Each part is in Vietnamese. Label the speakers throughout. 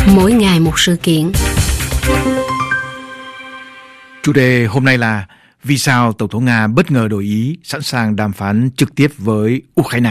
Speaker 1: Mỗi ngày một sự kiện.
Speaker 2: Chủ đề hôm nay là vì sao Tổng thống Nga bất ngờ đổi ý, sẵn sàng đàm phán trực tiếp với Ukraine.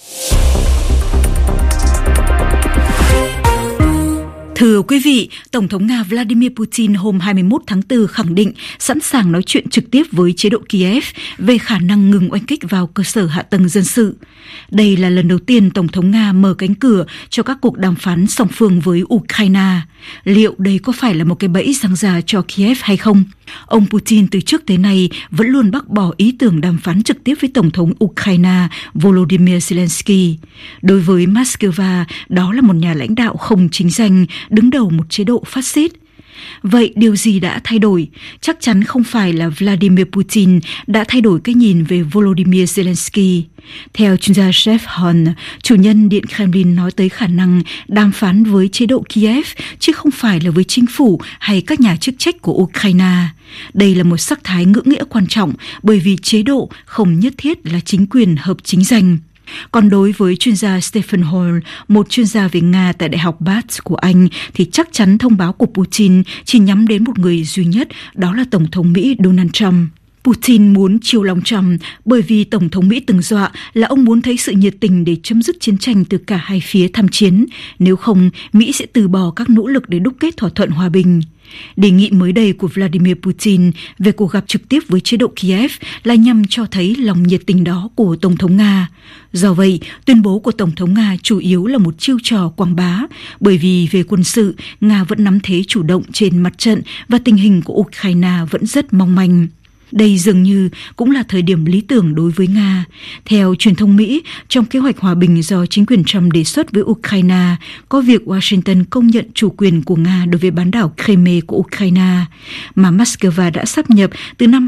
Speaker 3: Thưa quý vị, Tổng thống Nga Vladimir Putin hôm 21 tháng 4 khẳng định sẵn sàng nói chuyện trực tiếp với chế độ Kiev về khả năng ngừng oanh kích vào cơ sở hạ tầng dân sự. Đây là lần đầu tiên Tổng thống Nga mở cánh cửa cho các cuộc đàm phán song phương với Ukraine. Liệu đây có phải là một cái bẫy giăng ra cho Kiev hay không? Ông Putin từ trước tới nay vẫn luôn bác bỏ ý tưởng đàm phán trực tiếp với Tổng thống Ukraine Volodymyr Zelensky. Đối với Moscow, đó là một nhà lãnh đạo không chính danh, đứng đầu một chế độ phát xít. Vậy điều gì đã thay đổi? Chắc chắn không phải là Vladimir Putin đã thay đổi cái nhìn về Volodymyr Zelensky. Theo chuyên gia Jeff Horn, chủ nhân Điện Kremlin nói tới khả năng đàm phán với chế độ Kiev, chứ không phải là với chính phủ hay các nhà chức trách của Ukraine. Đây là một sắc thái ngữ nghĩa quan trọng bởi vì chế độ không nhất thiết là chính quyền hợp chính danh. Còn đối với chuyên gia Stephen Hall, một chuyên gia về Nga tại Đại học Bath của Anh, thì chắc chắn thông báo của Putin chỉ nhắm đến một người duy nhất, đó là Tổng thống Mỹ Donald Trump. Putin muốn chiêu lòng Trump bởi vì Tổng thống Mỹ từng dọa là ông muốn thấy sự nhiệt tình để chấm dứt chiến tranh từ cả hai phía tham chiến, nếu không Mỹ sẽ từ bỏ các nỗ lực để đúc kết thỏa thuận hòa bình. Đề nghị mới đây của Vladimir Putin về cuộc gặp trực tiếp với chế độ Kiev là nhằm cho thấy lòng nhiệt tình đó của Tổng thống Nga. Do vậy, tuyên bố của Tổng thống Nga chủ yếu là một chiêu trò quảng bá, bởi vì về quân sự, Nga vẫn nắm thế chủ động trên mặt trận và tình hình của Ukraine vẫn rất mong manh. Đây dường như cũng là thời điểm lý tưởng đối với Nga. Theo truyền thông Mỹ, trong kế hoạch hòa bình do chính quyền Trump đề xuất với Ukraine, có việc Washington công nhận chủ quyền của Nga đối với bán đảo Crimea của Ukraine, mà Moscow đã sáp nhập từ năm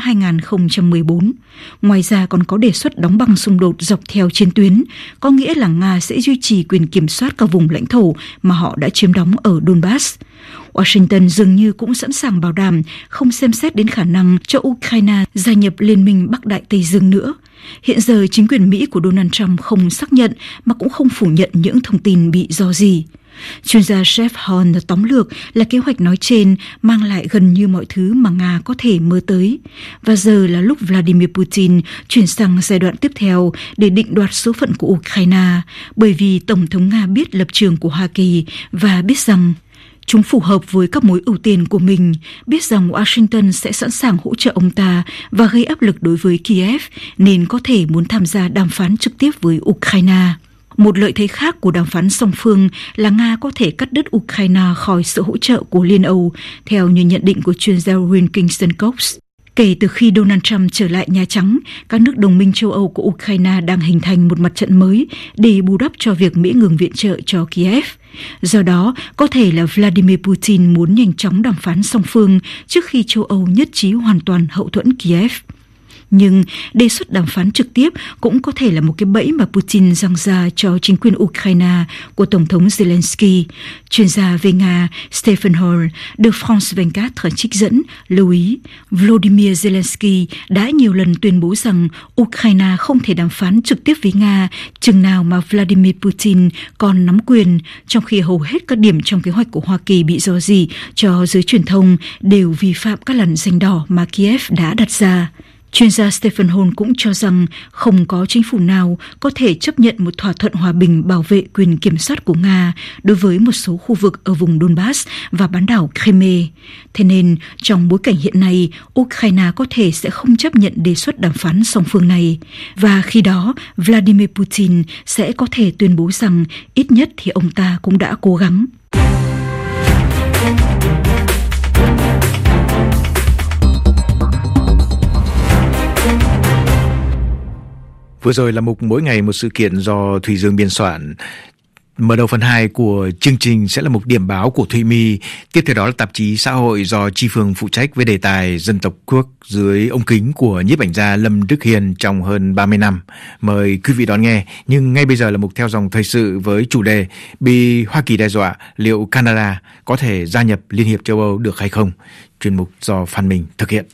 Speaker 3: 2014. Ngoài ra còn có đề xuất đóng băng xung đột dọc theo chiến tuyến, có nghĩa là Nga sẽ duy trì quyền kiểm soát các vùng lãnh thổ mà họ đã chiếm đóng ở Donbass. Washington dường như cũng sẵn sàng bảo đảm không xem xét đến khả năng cho Ukraine gia nhập Liên minh Bắc Đại Tây Dương nữa. Hiện giờ chính quyền Mỹ của Donald Trump không xác nhận mà cũng không phủ nhận những thông tin bị rò rỉ. Chuyên gia Jeff Horn tóm lược là kế hoạch nói trên mang lại gần như mọi thứ mà Nga có thể mơ tới. Và giờ là lúc Vladimir Putin chuyển sang giai đoạn tiếp theo để định đoạt số phận của Ukraine, bởi vì Tổng thống Nga biết lập trường của Hoa Kỳ và biết rằng chúng phù hợp với các mối ưu tiên của mình, biết rằng Washington sẽ sẵn sàng hỗ trợ ông ta và gây áp lực đối với Kiev, nên có thể muốn tham gia đàm phán trực tiếp với Ukraine. Một lợi thế khác của đàm phán song phương là Nga có thể cắt đứt Ukraine khỏi sự hỗ trợ của Liên Âu, theo như nhận định của chuyên gia Win Kingston Cox. Kể từ khi Donald Trump trở lại Nhà Trắng, các nước đồng minh châu Âu của Ukraine đang hình thành một mặt trận mới để bù đắp cho việc Mỹ ngừng viện trợ cho Kiev. Do đó, có thể là Vladimir Putin muốn nhanh chóng đàm phán song phương trước khi châu Âu nhất trí hoàn toàn hậu thuẫn Kiev. Nhưng đề xuất đàm phán trực tiếp cũng có thể là một cái bẫy mà Putin giăng ra cho chính quyền Ukraine của Tổng thống Zelensky. Chuyên gia về Nga Stephen Hall được France 24 trích dẫn lưu ý Volodymyr Zelensky đã nhiều lần tuyên bố rằng Ukraine không thể đàm phán trực tiếp với Nga chừng nào mà Vladimir Putin còn nắm quyền, trong khi hầu hết các điểm trong kế hoạch của Hoa Kỳ bị rò rỉ cho giới truyền thông đều vi phạm các lằn ranh đỏ mà Kiev đã đặt ra. Chuyên gia Stephen Hall cũng cho rằng không có chính phủ nào có thể chấp nhận một thỏa thuận hòa bình bảo vệ quyền kiểm soát của Nga đối với một số khu vực ở vùng Donbass và bán đảo Crimea. Thế nên, trong bối cảnh hiện nay, Ukraine có thể sẽ không chấp nhận đề xuất đàm phán song phương này. Và khi đó, Vladimir Putin sẽ có thể tuyên bố rằng ít nhất thì ông ta cũng đã cố gắng.
Speaker 2: Vừa rồi là mục Mỗi ngày một sự kiện do Thùy Dương biên soạn. Mở đầu phần 2 của chương trình sẽ là mục điểm báo của Thùy My. Tiếp theo đó là tạp chí xã hội do Chi Phương phụ trách với đề tài Dân tộc quốc dưới ống kính của nhiếp ảnh gia Lâm Đức Hiền trong hơn 30 năm. Mời quý vị đón nghe. Nhưng ngay bây giờ là mục theo dòng thời sự với chủ đề bị Hoa Kỳ đe dọa, liệu Canada có thể gia nhập Liên hiệp châu Âu được hay không? Chuyên mục do Phan Minh thực hiện.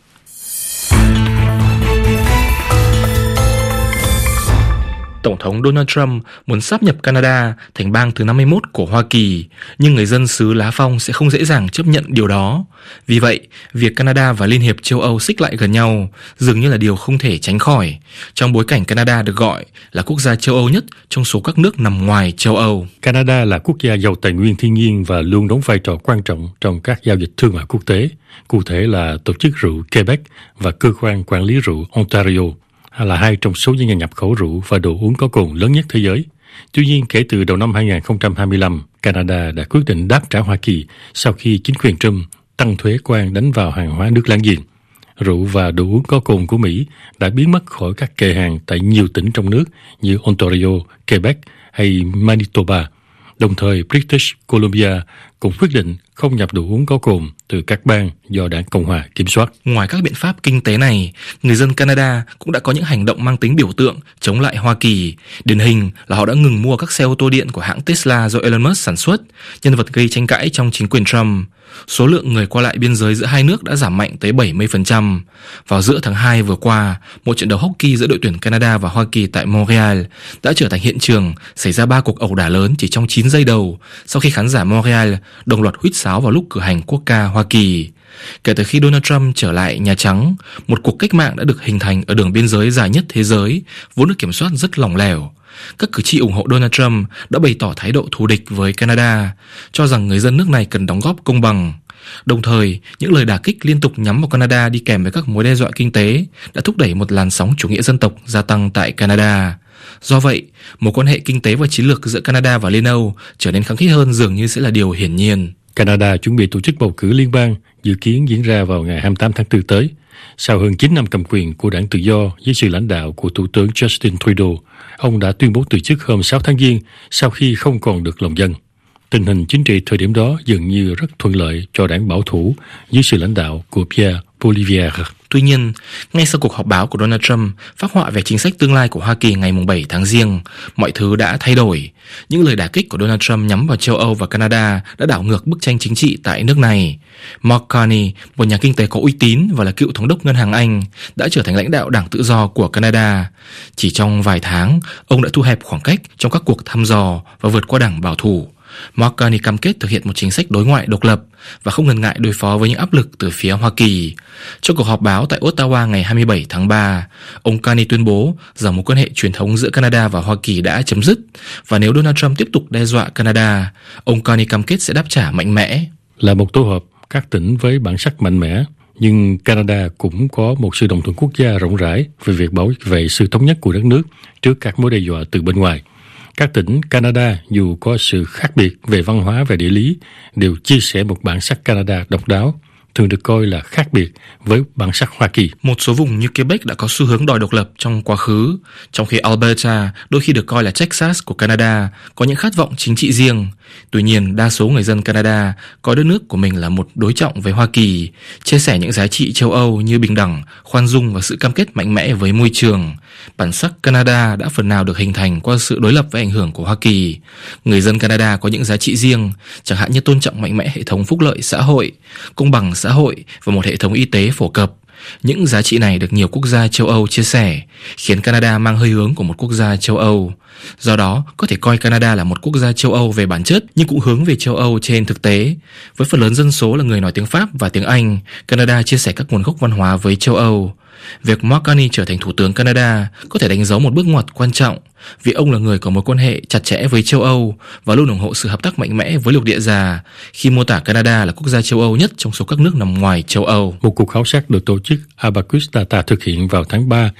Speaker 1: Tổng thống Donald Trump muốn sáp nhập Canada thành bang thứ 51 của Hoa Kỳ, nhưng người dân xứ lá phong sẽ không dễ dàng chấp nhận điều đó. Vì vậy, việc Canada và Liên hiệp châu Âu xích lại gần nhau dường như là điều không thể tránh khỏi, trong bối cảnh Canada được gọi là quốc gia châu Âu nhất trong số các nước nằm ngoài châu Âu.
Speaker 4: Canada là quốc gia giàu tài nguyên thiên nhiên và luôn đóng vai trò quan trọng trong các giao dịch thương mại quốc tế, cụ thể là Tổ chức rượu Quebec và Cơ quan quản lý rượu Ontario, là hai trong số những nhà nhập khẩu rượu và đồ uống có cồn lớn nhất thế giới. Tuy nhiên, kể từ đầu năm 2025, Canada đã quyết định đáp trả Hoa Kỳ sau khi chính quyền Trump tăng thuế quan đánh vào hàng hóa nước láng giềng. Rượu và đồ uống có cồn của Mỹ đã biến mất khỏi các kệ hàng tại nhiều tỉnh trong nước như Ontario, Quebec hay Manitoba. Đồng thời, British Columbia cũng quyết định không nhập đồ uống có cồn từ các bang do Đảng Cộng hòa kiểm soát.
Speaker 1: Ngoài các biện pháp kinh tế này, người dân Canada cũng đã có những hành động mang tính biểu tượng chống lại Hoa Kỳ. Điển hình là họ đã ngừng mua các xe ô tô điện của hãng Tesla do Elon Musk sản xuất, nhân vật gây tranh cãi trong chính quyền Trump. Số lượng người qua lại biên giới giữa hai nước đã giảm mạnh tới 70%. Vào giữa tháng 2 vừa qua, một trận đấu hockey giữa đội tuyển Canada và Hoa Kỳ tại Montreal đã trở thành hiện trường xảy ra 3 cuộc ẩu đả lớn chỉ trong 9 giây đầu, sau khi khán giả Montreal đồng loạt huýt sáo vào lúc cử hành quốc ca Hoa Kỳ. Kể từ khi Donald Trump trở lại Nhà Trắng, một cuộc cách mạng đã được hình thành ở đường biên giới dài nhất thế giới, vốn được kiểm soát rất lỏng lẻo. Các cử tri ủng hộ Donald Trump đã bày tỏ thái độ thù địch với Canada, cho rằng người dân nước này cần đóng góp công bằng. Đồng thời, những lời đả kích liên tục nhắm vào Canada đi kèm với các mối đe dọa kinh tế đã thúc đẩy một làn sóng chủ nghĩa dân tộc gia tăng tại Canada. Do vậy, mối quan hệ kinh tế và chiến lược giữa Canada và Liên Âu trở nên khăng khít hơn dường như sẽ là điều hiển nhiên.
Speaker 4: Canada chuẩn bị tổ chức bầu cử liên bang, dự kiến diễn ra vào ngày 28 tháng 4 tới. Sau hơn 9 năm cầm quyền của Đảng Tự do dưới sự lãnh đạo của Thủ tướng Justin Trudeau, ông đã tuyên bố từ chức hôm 6 tháng Giêng sau khi không còn được lòng dân. Tình hình chính trị thời điểm đó dường như rất thuận lợi cho đảng bảo thủ dưới sự lãnh đạo của Pierre Poilievre.
Speaker 1: Tuy nhiên, ngay sau cuộc họp báo của Donald Trump phác họa về chính sách tương lai của Hoa Kỳ ngày 7 tháng Giêng, mọi thứ đã thay đổi. Những lời đả kích của Donald Trump nhắm vào châu Âu và Canada đã đảo ngược bức tranh chính trị tại nước này. Mark Carney, một nhà kinh tế có uy tín và là cựu thống đốc ngân hàng Anh, đã trở thành lãnh đạo Đảng Tự do của Canada. Chỉ trong vài tháng, ông đã thu hẹp khoảng cách trong các cuộc thăm dò và vượt qua Đảng bảo thủ. Mark Carney cam kết thực hiện một chính sách đối ngoại độc lập và không ngần ngại đối phó với những áp lực từ phía Hoa Kỳ. Trong cuộc họp báo tại Ottawa ngày 27 tháng 3, ông Carney tuyên bố rằng mối quan hệ truyền thống giữa Canada và Hoa Kỳ đã chấm dứt, và nếu Donald Trump tiếp tục đe dọa Canada, ông Carney cam kết sẽ đáp trả mạnh mẽ.
Speaker 4: Là một tổ hợp các tỉnh với bản sắc mạnh mẽ, nhưng Canada cũng có một sự đồng thuận quốc gia rộng rãi về việc bảo vệ sự thống nhất của đất nước trước các mối đe dọa từ bên ngoài. Các tỉnh Canada, dù có sự khác biệt về văn hóa và địa lý, đều chia sẻ một bản sắc Canada độc đáo, thường được coi là khác biệt với bản sắc Hoa Kỳ.
Speaker 1: Một số vùng như Quebec đã có xu hướng đòi độc lập trong quá khứ, trong khi Alberta, đôi khi được coi là Texas của Canada, có những khát vọng chính trị riêng. Tuy nhiên, đa số người dân Canada coi đất nước của mình là một đối trọng với Hoa Kỳ, chia sẻ những giá trị châu Âu như bình đẳng, khoan dung và sự cam kết mạnh mẽ với môi trường. Bản sắc Canada đã phần nào được hình thành qua sự đối lập với ảnh hưởng của Hoa Kỳ. Người dân Canada có những giá trị riêng, chẳng hạn như tôn trọng mạnh mẽ hệ thống phúc lợi xã hội, công bằng xã hội và một hệ thống y tế phổ cập. Những giá trị này được nhiều quốc gia châu Âu chia sẻ, khiến Canada mang hơi hướng của một quốc gia châu Âu. Do đó, có thể coi Canada là một quốc gia châu Âu về bản chất, nhưng cũng hướng về châu Âu trên thực tế. Với phần lớn dân số là người nói tiếng Pháp và tiếng Anh, Canada chia sẻ các nguồn gốc văn hóa với châu Âu. Việc Mark Carney trở thành thủ tướng Canada có thể đánh dấu một bước ngoặt quan trọng, vì ông là người có mối quan hệ chặt chẽ với châu Âu và luôn ủng hộ sự hợp tác mạnh mẽ với lục địa già, khi mô tả Canada là quốc gia châu Âu nhất trong số các nước nằm ngoài châu Âu.
Speaker 4: Một cuộc khảo sát được tổ chức Abacus Data thực hiện vào tháng 3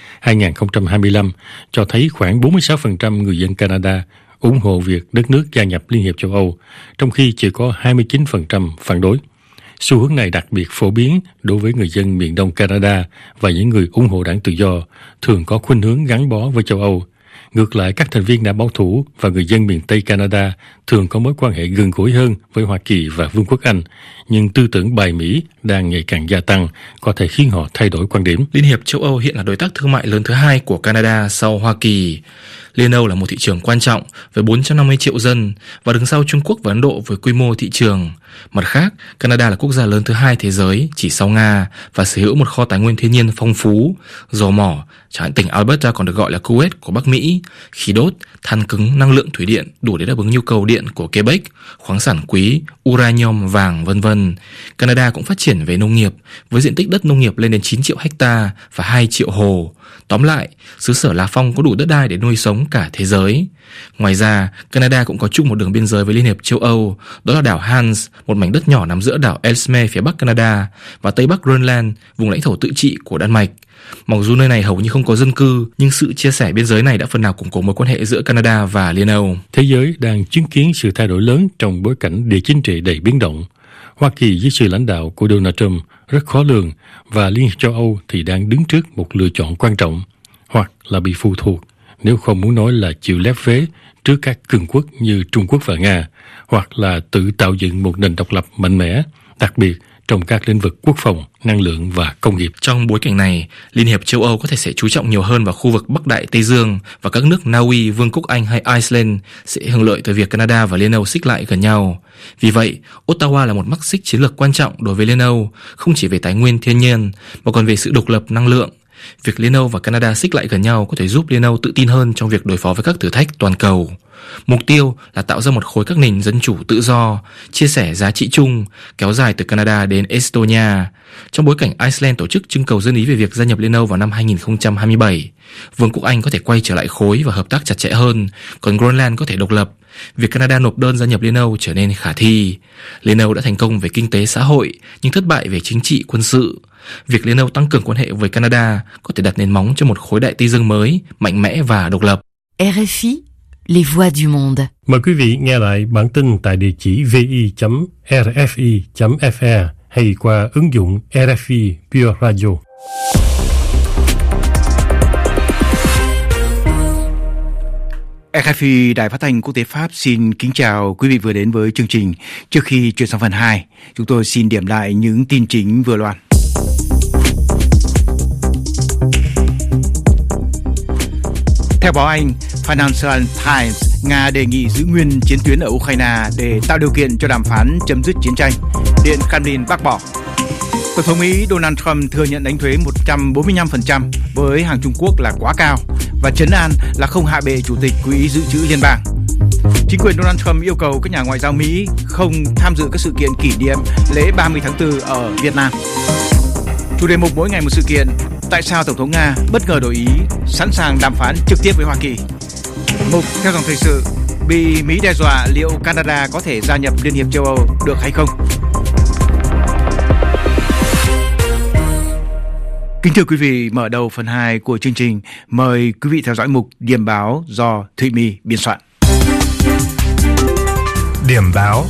Speaker 4: 2025 cho thấy khoảng 46% người dân Canada ủng hộ việc đất nước gia nhập Liên hiệp châu Âu, trong khi chỉ có 29% phản đối. Xu hướng này đặc biệt phổ biến đối với người dân miền Đông Canada và những người ủng hộ Đảng Tự do, thường có khuynh hướng gắn bó với châu Âu. Ngược lại, các thành viên đảng bảo thủ và người dân miền Tây Canada thường có mối quan hệ gần gũi hơn với Hoa Kỳ và Vương quốc Anh, nhưng tư tưởng bài Mỹ đang ngày càng gia tăng, có thể khiến họ thay đổi quan điểm.
Speaker 1: Liên hiệp châu Âu hiện là đối tác thương mại lớn thứ hai của Canada sau Hoa Kỳ. Liên Âu là một thị trường quan trọng với 450 triệu dân và đứng sau Trung Quốc và Ấn Độ với quy mô thị trường. Mặt khác, Canada là quốc gia lớn thứ hai thế giới chỉ sau Nga và sở hữu một kho tài nguyên thiên nhiên phong phú, dầu mỏ, chẳng hạn tỉnh Alberta còn được gọi là Kuwait của Bắc Mỹ, khí đốt, than cứng, năng lượng thủy điện đủ để đáp ứng nhu cầu điện của Quebec, khoáng sản quý, uranium, vàng, vân vân. Canada cũng phát triển về nông nghiệp với diện tích đất nông nghiệp lên đến 9 triệu hecta và 2 triệu hồ. Tóm lại, xứ sở La Phong có đủ đất đai để nuôi sống cả thế giới. Ngoài ra, Canada cũng có chung một đường biên giới với Liên hiệp châu Âu, đó là đảo Hans, một mảnh đất nhỏ nằm giữa đảo Ellesmere phía bắc Canada và tây bắc Greenland, vùng lãnh thổ tự trị của Đan Mạch. Mặc dù nơi này hầu như không có dân cư, nhưng sự chia sẻ biên giới này đã phần nào củng cố mối quan hệ giữa Canada và Liên Âu.
Speaker 4: Thế giới đang chứng kiến sự thay đổi lớn trong bối cảnh địa chính trị đầy biến động. Hoa Kỳ dưới sự lãnh đạo của Donald Trump rất khó lường và Liên hiệp châu Âu thì đang đứng trước một lựa chọn quan trọng, hoặc là bị phụ thuộc, nếu không muốn nói là chịu lép vế trước các cường quốc như Trung Quốc và Nga, hoặc là tự tạo dựng một nền độc lập mạnh mẽ, đặc biệt trong các lĩnh vực quốc phòng, năng lượng và công nghiệp.
Speaker 1: Trong bối cảnh này, Liên hiệp châu Âu có thể sẽ chú trọng nhiều hơn vào khu vực Bắc Đại Tây Dương và các nước Na Uy, Vương quốc Anh hay Iceland sẽ hưởng lợi từ việc Canada và Liên Âu xích lại gần nhau. Vì vậy, Ottawa là một mắt xích chiến lược quan trọng đối với Liên Âu, không chỉ về tài nguyên thiên nhiên mà còn về sự độc lập năng lượng. Việc Liên Âu và Canada xích lại gần nhau có thể giúp Liên Âu tự tin hơn trong việc đối phó với các thử thách toàn cầu. Mục tiêu là tạo ra một khối các nền dân chủ tự do, chia sẻ giá trị chung, kéo dài từ Canada đến Estonia. Trong bối cảnh Iceland tổ chức trưng cầu dân ý về việc gia nhập Liên Âu vào năm 2027, Vương quốc Anh có thể quay trở lại khối và hợp tác chặt chẽ hơn, còn Greenland có thể độc lập. Việc Canada nộp đơn gia nhập Liên Âu trở nên khả thi. Liên Âu đã thành công về kinh tế xã hội, nhưng thất bại về chính trị quân sự. Việc Liên Âu tăng cường quan hệ với Canada có thể đặt nền móng cho một khối đại Tây Dương mới, mạnh mẽ và độc lập.
Speaker 5: RFI, les voix du monde.
Speaker 4: Mời quý vị nghe lại bản tin tại địa chỉ vi.rfi.fr hay qua ứng dụng RFI Pure Radio.
Speaker 2: RFI Đài Phát thanh Quốc tế Pháp xin kính chào quý vị vừa đến với chương trình. Trước khi chuyển sang phần 2, chúng tôi xin điểm lại những tin chính vừa loan. Theo báo Anh Financial Times, Nga đề nghị giữ nguyên chiến tuyến ở Ukraine để tạo điều kiện cho đàm phán chấm dứt chiến tranh. Điện Kremlin bác bỏ. Tổng thống Mỹ Donald Trump thừa nhận đánh thuế 145% với hàng Trung Quốc là quá cao và trấn an là không hạ bệ Chủ tịch Quỹ Dự trữ Liên bang. Chính quyền Donald Trump yêu cầu các nhà ngoại giao Mỹ không tham dự các sự kiện kỷ niệm lễ 30 tháng 4 ở Việt Nam. Chủ đề mục mỗi ngày một sự kiện. Tại sao Tổng thống Nga bất ngờ đổi ý, sẵn sàng đàm phán trực tiếp với Hoa Kỳ? Mục theo dòng thời sự. Bị Mỹ đe dọa liệu Canada có thể gia nhập Liên hiệp châu Âu được hay không? Kính thưa quý vị, mở đầu phần 2 của chương trình, mời quý vị theo dõi mục Điểm báo do Thụy My biên soạn.
Speaker 6: Điểm báo.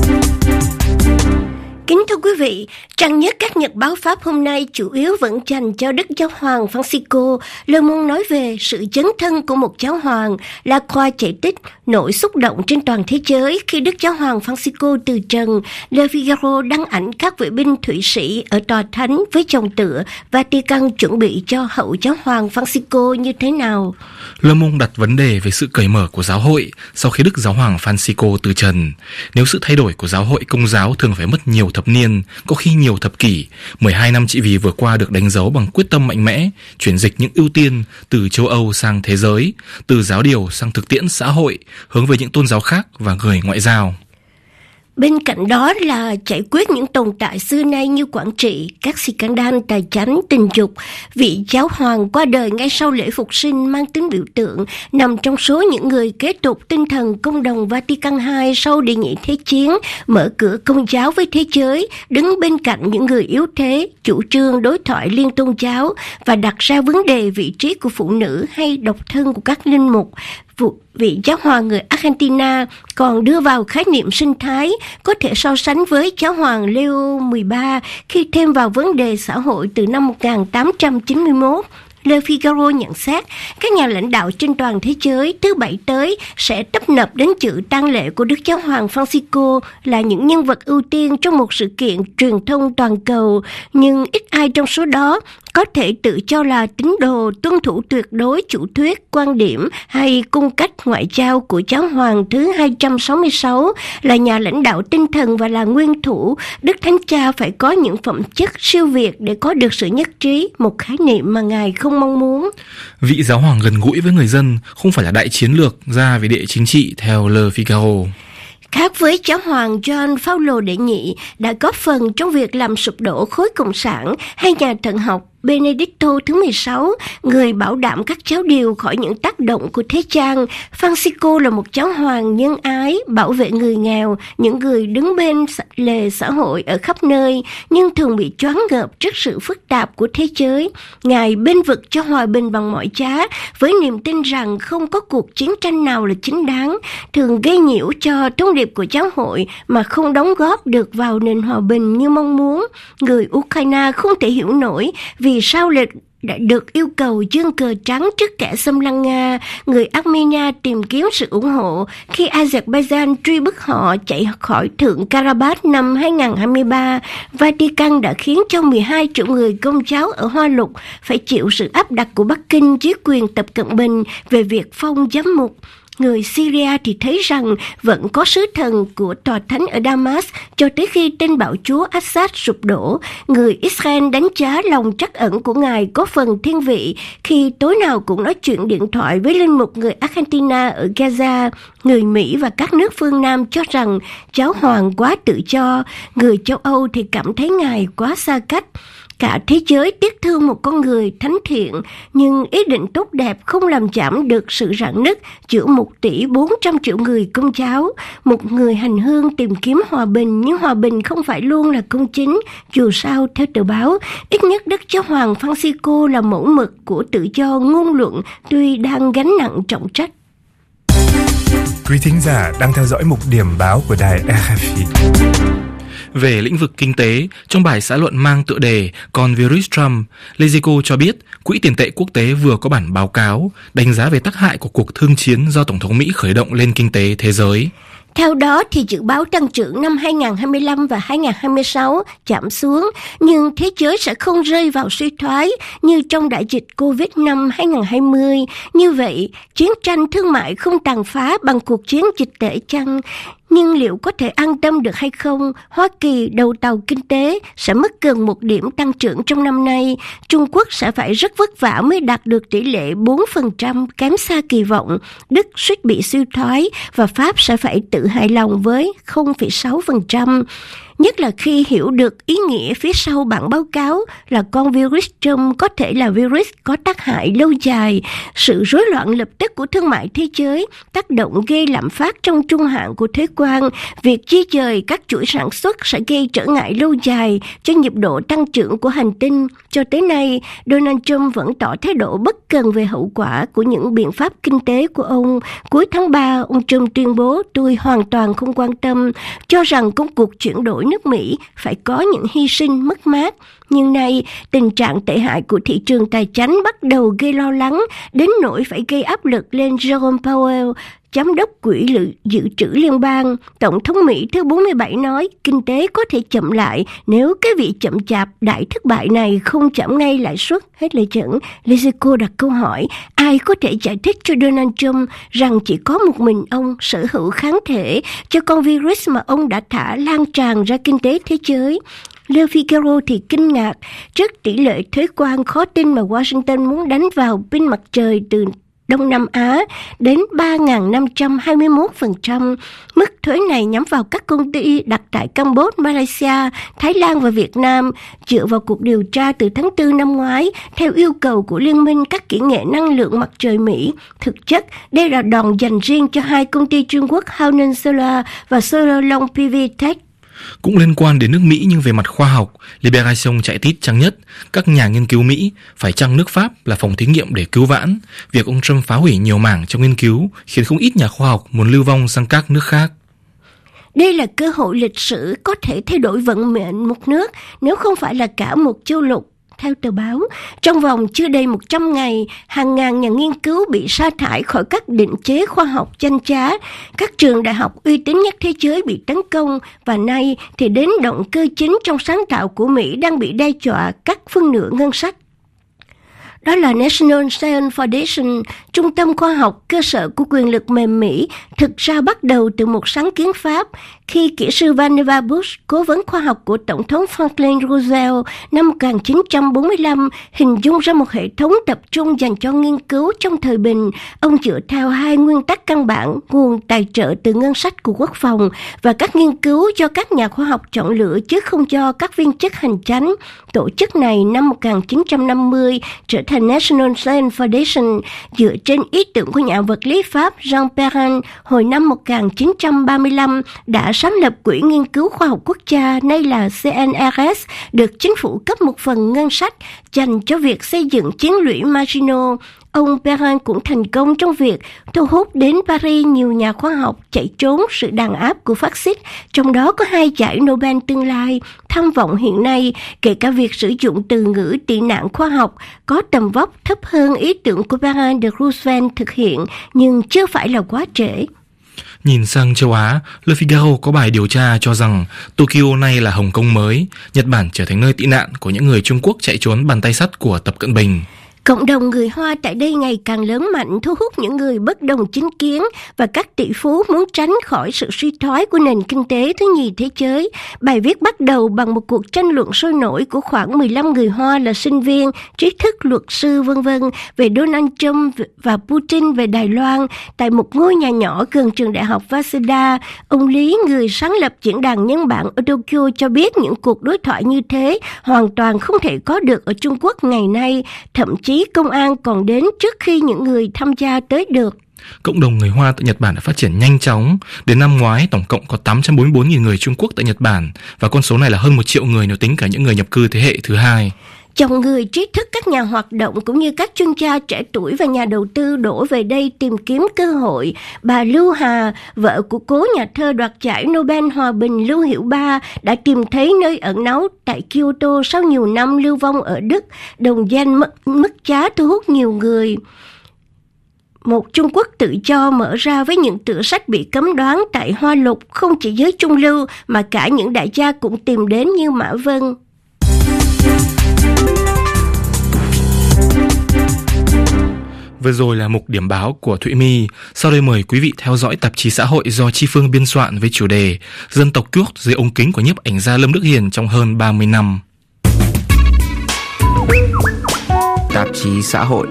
Speaker 7: Kính thưa quý vị, trang nhất các nhật báo Pháp hôm nay chủ yếu vẫn dành cho Đức Giáo hoàng Francisco. Le Monde nói về sự dấn thân của một giáo hoàng. La Croix chạy tích nỗi xúc động trên toàn thế giới khi Đức Giáo hoàng Francisco từ trần. Le Figaro đăng ảnh các vệ binh Thụy Sĩ ở tòa thánh với dòng tựa Vatican chuẩn bị cho hậu giáo hoàng Francisco như thế nào.
Speaker 1: Le Monde đặt vấn đề về sự cởi mở của giáo hội sau khi Đức Giáo hoàng Francisco từ trần. Nếu sự thay đổi của giáo hội Công giáo thường phải mất nhiều thập niên, có khi nhiều thập kỷ, 12 năm trị vì vừa qua được đánh dấu bằng quyết tâm mạnh mẽ, chuyển dịch những ưu tiên từ châu Âu sang thế giới, từ giáo điều sang thực tiễn xã hội, hướng về những tôn giáo khác và người ngoại giao.
Speaker 7: Bên cạnh đó là giải quyết những tồn tại xưa nay như quản trị, các scandal tài chánh, tình dục. Vị giáo hoàng qua đời ngay sau lễ phục sinh mang tính biểu tượng, nằm trong số những người kế tục tinh thần công đồng Vatican II sau đề nghị thế chiến, mở cửa công giáo với thế giới, đứng bên cạnh những người yếu thế, chủ trương đối thoại liên tôn giáo và đặt ra vấn đề vị trí của phụ nữ hay độc thân của các linh mục. Vị giáo hoàng người Argentina còn đưa vào khái niệm sinh thái có thể so sánh với giáo hoàng Leo XIII khi thêm vào vấn đề xã hội từ năm 1891. Le Figaro nhận xét các nhà lãnh đạo trên toàn thế giới thứ Bảy tới sẽ tấp nập đến dự tang lễ của Đức Giáo hoàng Francisco là những nhân vật ưu tiên trong một sự kiện truyền thông toàn cầu, nhưng ít ai trong số đó có thể tự cho là tín đồ tuân thủ tuyệt đối chủ thuyết, quan điểm hay cung cách ngoại giao của Giáo hoàng thứ 266, là nhà lãnh đạo tinh thần và là nguyên thủ, Đức Thánh Cha phải có những phẩm chất siêu việt để có được sự nhất trí, một khái niệm mà Ngài không mong muốn.
Speaker 1: Vị giáo hoàng gần gũi với người dân, không phải là đại chiến lược ra về địa chính trị theo Le Figaro.
Speaker 7: Khác với Giáo hoàng John Paulo đệ nhị đã góp phần trong việc làm sụp đổ khối cộng sản, hay nhà thần học Benedicto thứ 16, người bảo đảm các giáo điều khỏi những tác động của thế gian, Francisco là một giáo hoàng nhân ái, bảo vệ người nghèo, những người đứng bên lề xã hội ở khắp nơi, nhưng thường bị choáng ngợp trước sự phức tạp của thế giới. Ngài bênh vực cho hòa bình bằng mọi giá, với niềm tin rằng không có cuộc chiến tranh nào là chính đáng, thường gây nhiễu cho thông điệp của giáo hội mà không đóng góp được vào nền hòa bình như mong muốn. Người Ukraine không thể hiểu nổi vì sao lại đã được yêu cầu giương cờ trắng trước kẻ xâm lăng Nga. Người Armenia tìm kiếm sự ủng hộ khi Azerbaijan truy bức họ chạy khỏi Thượng Karabakh năm 2023. Vatican đã khiến cho 12 triệu người Công giáo ở Hoa Lục phải chịu sự áp đặt của Bắc Kinh dưới quyền Tập Cận Bình về việc phong giám mục. Người Syria thì thấy rằng vẫn có sứ thần của tòa thánh ở Damas cho tới khi tên bạo chúa Assad sụp đổ. Người Israel đánh giá lòng trắc ẩn của Ngài có phần thiên vị khi tối nào cũng nói chuyện điện thoại với linh mục người Argentina ở Gaza. Người Mỹ và các nước phương Nam cho rằng giáo hoàng quá tự do. Người châu Âu thì cảm thấy Ngài quá xa cách. Cả thế giới tiếc thương một con người thánh thiện, nhưng ý định tốt đẹp không làm giảm được sự rạn nứt giữa 1,4 tỷ người Công giáo. Một người hành hương tìm kiếm hòa bình, nhưng hòa bình không phải luôn là công chính. Dù sao, theo tờ báo, ít nhất Đức Giáo hoàng Francisco là mẫu mực của tự do ngôn luận, tuy đang gánh nặng trọng trách.
Speaker 6: Quý thính giả đang theo dõi mục điểm báo của đài RFI.
Speaker 1: Về lĩnh vực kinh tế, trong bài xã luận mang tựa đề Con virus Trump, Lezico cho biết Quỹ tiền tệ quốc tế vừa có bản báo cáo đánh giá về tác hại của cuộc thương chiến do Tổng thống Mỹ khởi động lên kinh tế thế giới.
Speaker 7: Theo đó thì dự báo tăng trưởng năm 2025 và 2026 giảm xuống, nhưng thế giới sẽ không rơi vào suy thoái như trong đại dịch Covid năm 2020. Như vậy, chiến tranh thương mại không tàn phá bằng cuộc chiến dịch tễ chăng? Nhưng liệu có thể an tâm được hay không? Hoa Kỳ, đầu tàu kinh tế, sẽ mất gần 1 điểm tăng trưởng trong năm nay. Trung Quốc sẽ phải rất vất vả mới đạt được tỷ lệ 4%, kém xa kỳ vọng. Đức suýt bị suy thoái và Pháp sẽ phải tự hài lòng với 0,6%. Nhất là khi hiểu được ý nghĩa phía sau bản báo cáo là con virus Trump có thể là virus có tác hại lâu dài, sự rối loạn lập tức của thương mại thế giới, tác động gây lạm phát trong trung hạn của thuế quan, việc di dời các chuỗi sản xuất sẽ gây trở ngại lâu dài cho nhịp độ tăng trưởng của hành tinh. Cho tới nay, Donald Trump vẫn tỏ thái độ bất cần về hậu quả của những biện pháp kinh tế của ông. Cuối tháng 3, ông Trump tuyên bố tôi hoàn toàn không quan tâm, cho rằng công cuộc chuyển đổi nước Mỹ phải có những hy sinh mất mát. Nhưng nay, tình trạng tệ hại của thị trường tài chánh bắt đầu gây lo lắng, đến nỗi phải gây áp lực lên Jerome Powell, Giám đốc Quỹ dự trữ liên bang. Tổng thống Mỹ thứ 47 nói kinh tế có thể chậm lại nếu cái vị chậm chạp đại thất bại này không giảm ngay lãi suất. Hết lời dẫn, Lezico đặt câu hỏi ai có thể giải thích cho Donald Trump rằng chỉ có một mình ông sở hữu kháng thể cho con virus mà ông đã thả lan tràn ra kinh tế thế giới. Le Figaro thì kinh ngạc trước tỷ lệ thuế quan khó tin mà Washington muốn đánh vào pin mặt trời từ Đông Nam Á đến 3.521%. Mức thuế này nhắm vào các công ty đặt tại Campuchia, Malaysia, Thái Lan và Việt Nam dựa vào cuộc điều tra từ tháng 4 năm ngoái theo yêu cầu của Liên minh các kỹ nghệ năng lượng mặt trời Mỹ. Thực chất, đây là đòn dành riêng cho hai công ty Trung Quốc Hao Solar và Solarlong PV Tech.
Speaker 1: Cũng liên quan đến nước Mỹ nhưng về mặt khoa học, Libération chạy tít trang nhất, các nhà nghiên cứu Mỹ phải chăng nước Pháp là phòng thí nghiệm để cứu vãn. Việc ông Trump phá hủy nhiều mảng trong nghiên cứu khiến không ít nhà khoa học muốn lưu vong sang các nước khác.
Speaker 7: Đây là cơ hội lịch sử có thể thay đổi vận mệnh một nước nếu không phải là cả một châu lục. Theo tờ báo, trong vòng chưa đầy 100 ngày, hàng ngàn nhà nghiên cứu bị sa thải khỏi các định chế khoa học danh giá. Các trường đại học uy tín nhất thế giới bị tấn công, và nay thì đến động cơ chính trong sáng tạo của Mỹ đang bị đe dọa cắt phân nửa ngân sách. đó là National Science Foundation, trung tâm khoa học cơ sở của quyền lực mềm Mỹ, thực ra bắt đầu từ một sáng kiến Pháp khi kỹ sư Vannevar Bush, cố vấn khoa học của Tổng thống Franklin Roosevelt năm 1945, hình dung ra một hệ thống tập trung dành cho nghiên cứu trong thời bình. Ông dựa theo hai nguyên tắc căn bản: nguồn tài trợ từ ngân sách của quốc phòng và các nghiên cứu do các nhà khoa học chọn lựa chứ không do các viên chức hành chánh. Tổ chức này năm 1950 trở thành National Science Foundation dựa trên ý tưởng của nhà vật lý Pháp Jean Perrin hồi năm 1935 đã sáng lập Quỹ Nghiên cứu Khoa học Quốc gia, nay là CNRS, được chính phủ cấp một phần ngân sách dành cho việc xây dựng chiến lũy Maginot. Ông Perrin cũng thành công trong việc thu hút đến Paris nhiều nhà khoa học chạy trốn sự đàn áp của phát xít, trong đó có 2 giải Nobel tương lai. Tham vọng hiện nay, kể cả việc sử dụng từ ngữ tị nạn khoa học, có tầm vóc thấp hơn ý tưởng của Perrin được Roosevelt thực hiện, nhưng chưa phải là quá trễ.
Speaker 1: Nhìn sang châu Á, Le Figaro có bài điều tra cho rằng Tokyo nay là Hồng Kông mới, Nhật Bản trở thành nơi tị nạn của những người Trung Quốc chạy trốn bàn tay sắt của Tập Cận Bình.
Speaker 7: Cộng đồng người Hoa tại đây ngày càng lớn mạnh, thu hút những người bất đồng chính kiến và các tỷ phú muốn tránh khỏi sự suy thoái của nền kinh tế thứ nhì thế giới. Bài viết bắt đầu bằng một cuộc tranh luận sôi nổi của khoảng 15 người Hoa là sinh viên, trí thức, luật sư v.v. về Donald Trump và Putin về Đài Loan tại một ngôi nhà nhỏ gần trường đại học Waseda. Ông Lý, người sáng lập diễn đàn nhân bản ở Tokyo, cho biết những cuộc đối thoại như thế hoàn toàn không thể có được ở Trung Quốc ngày nay, thậm chí công an còn đến trước khi những người tham gia tới được.
Speaker 1: Cộng đồng người Hoa tại Nhật Bản đã phát triển nhanh chóng. Đến năm ngoái, tổng cộng có 844.000 người Trung Quốc tại Nhật Bản, và con số này là hơn 1 triệu người nếu tính cả những người nhập cư thế hệ thứ hai.
Speaker 7: Dòng người trí thức, các nhà hoạt động cũng như các chuyên gia trẻ tuổi và nhà đầu tư đổ về đây tìm kiếm cơ hội. Bà Lưu Hà, vợ của cố nhà thơ đoạt giải Nobel Hòa bình Lưu Hiểu Ba, đã tìm thấy nơi ẩn náu tại Kyoto sau nhiều năm lưu vong ở Đức. Đồng danh mất giá thu hút nhiều người. Một Trung Quốc tự do mở ra với những tựa sách bị cấm đoán tại Hoa Lục, không chỉ giới trung lưu mà cả những đại gia cũng tìm đến như Mã Vân.
Speaker 1: Vừa rồi là mục điểm báo của Thụy My. Sau đây mời quý vị theo dõi tạp chí xã hội do Chi Phương biên soạn với chủ đề Dân tộc Quốc dưới ống kính của nhiếp ảnh gia Lâm Đức Hiền trong hơn 30 năm.
Speaker 8: Tạp chí xã hội.